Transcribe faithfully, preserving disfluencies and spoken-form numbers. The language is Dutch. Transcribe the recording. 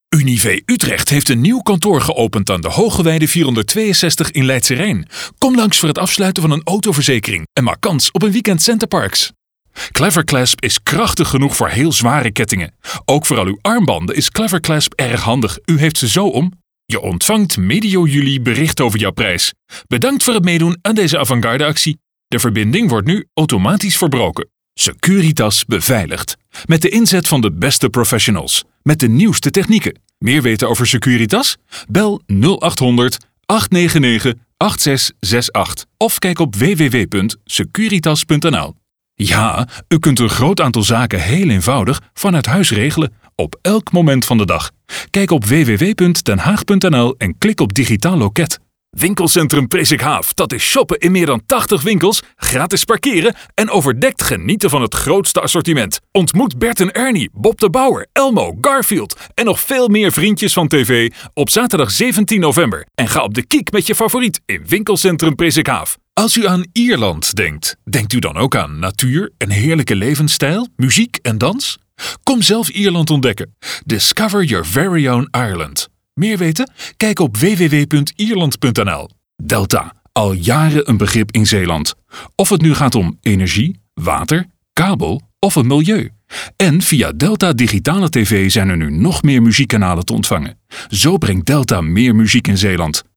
Unive Utrecht heeft een nieuw kantoor geopend aan de Hogeweide vierhonderdtweeënzestig in Leidse Rijn. Kom langs voor het afsluiten van een autoverzekering en maak kans op een weekend Centerparks. Clever Clasp is krachtig genoeg voor heel zware kettingen. Ook voor al uw armbanden is Clever Clasp erg handig. U heeft ze zo om. Je ontvangt medio juli bericht over jouw prijs. Bedankt voor het meedoen aan deze avant-garde actie. De verbinding wordt nu automatisch verbroken. Securitas beveiligt. Met de inzet van de beste professionals. Met de nieuwste technieken. Meer weten over Securitas? Bel nul acht honderd, acht negen negen, acht zes zes acht of kijk op w w w punt securitas punt n l. Ja, u kunt een groot aantal zaken heel eenvoudig vanuit huis regelen, op elk moment van de dag. Kijk op w w w punt den haag punt n l en klik op Digitaal Loket. Winkelcentrum Presikhaaf, dat is shoppen in meer dan tachtig winkels, gratis parkeren en overdekt genieten van het grootste assortiment. Ontmoet Bert en Ernie, Bob de Bouwer, Elmo, Garfield en nog veel meer vriendjes van tv op zaterdag zeventien november. En ga op de kiek met je favoriet in Winkelcentrum Presikhaaf. Als u aan Ierland denkt, denkt u dan ook aan natuur, een heerlijke levensstijl, muziek en dans? Kom zelf Ierland ontdekken. Discover your very own Ireland. Meer weten? Kijk op w w w punt ierland punt n l. Delta, al jaren een begrip in Zeeland. Of het nu gaat om energie, water, kabel of het milieu. En via Delta Digitale T V zijn er nu nog meer muziekkanalen te ontvangen. Zo brengt Delta meer muziek in Zeeland.